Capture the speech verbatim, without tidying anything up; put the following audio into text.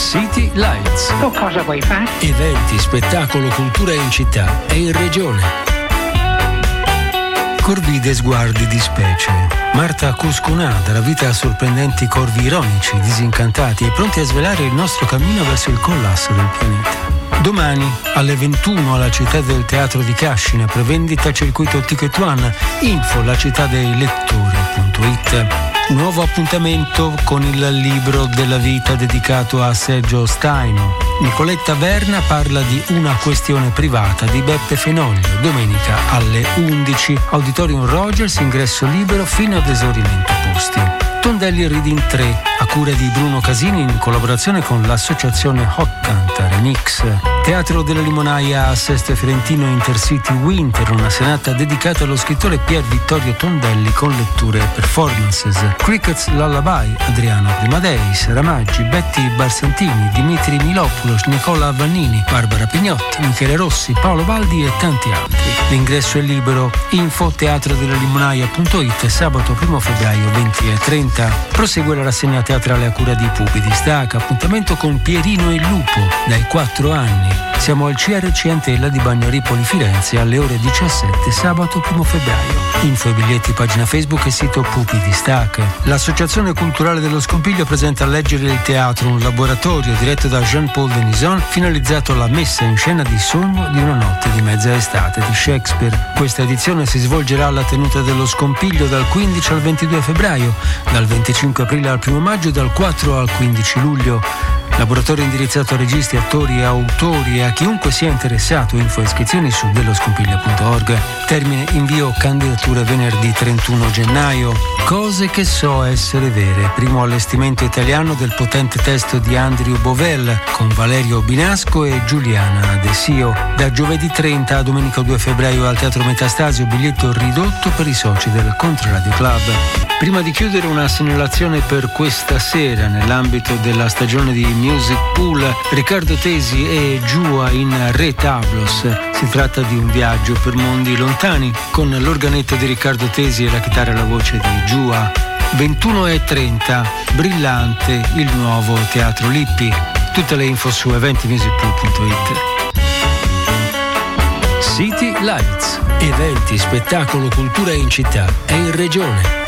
City Lights. Tu cosa vuoi fare? Eventi, spettacolo, cultura in città e in regione. Corvide sguardi di specie. Marta Cuscunà darà vita a sorprendenti corvi ironici, disincantati e pronti a svelare il nostro cammino verso il collasso del pianeta. Domani alle ventuno alla Città del Teatro di Cascina, prevendita circuito Ticket One, info la città dei lettori punto it. Nuovo appuntamento con il libro della vita dedicato a Sergio Staino. Nicoletta Verna parla di Una questione privata di Beppe Fenoglio, domenica alle undici, Auditorium Rogers, ingresso libero fino ad esaurimento posti. Tondelli Reading tre, a cura di Bruno Casini in collaborazione con l'associazione Hoccanta Remix. Teatro della Limonaia a Sesto Fiorentino Intercity Winter, una serata dedicata allo scrittore Pier Vittorio Tondelli con letture e performances. Crickets Lullaby, Adriano Primadeis, Ramaggi, Betty Barsantini, Dimitri Milopoulos, Nicola Vannini, Barbara Pignotti, Michele Rossi, Paolo Baldi e tanti altri. L'ingresso è libero. Info teatro della limonaia punto it, sabato primo febbraio venti e trenta. Prosegue la rassegna teatrale a cura di Pupi di Staca, appuntamento con Pierino il Lupo dai quattro anni. Siamo al C R C Antella di Bagnaripoli Firenze alle ore diciassette sabato primo febbraio. Info e biglietti pagina Facebook e sito Pupi di Staca. L'Associazione Culturale dello Scompiglio presenta Leggere il Teatro, un laboratorio diretto da Jean-Paul Denison finalizzato alla messa in scena di Sogno di una notte di mezza estate di Shakespeare. Questa edizione si svolgerà alla tenuta dello Scompiglio dal quindici al ventidue febbraio, dal venticinque aprile al primo maggio e dal quattro al quindici luglio. Laboratorio indirizzato a registi, attori e autori e a chiunque sia interessato. Info e iscrizioni su delloscompiglio punto org. Termine invio candidature venerdì trentuno gennaio. Cose che so essere vere. Primo allestimento italiano del potente testo di Andrew Bovell con Valerio Binasco e Giuliana De Sio. Da giovedì trenta a domenica due febbraio al Teatro Metastasio, biglietto ridotto per i soci del Controradio Club. Prima di chiudere, una segnalazione per questa sera nell'ambito della stagione di Music Pool. Riccardo Tesi e Giua in Re Tablos. Si tratta di un viaggio per mondi lontani con l'organetto di Riccardo Tesi e la chitarra e la voce di Giua. ventuno e trenta, brillante il nuovo Teatro Lippi. Tutte le info su eventi music pool punto it. City Lights. Eventi, spettacolo, cultura in città e in regione.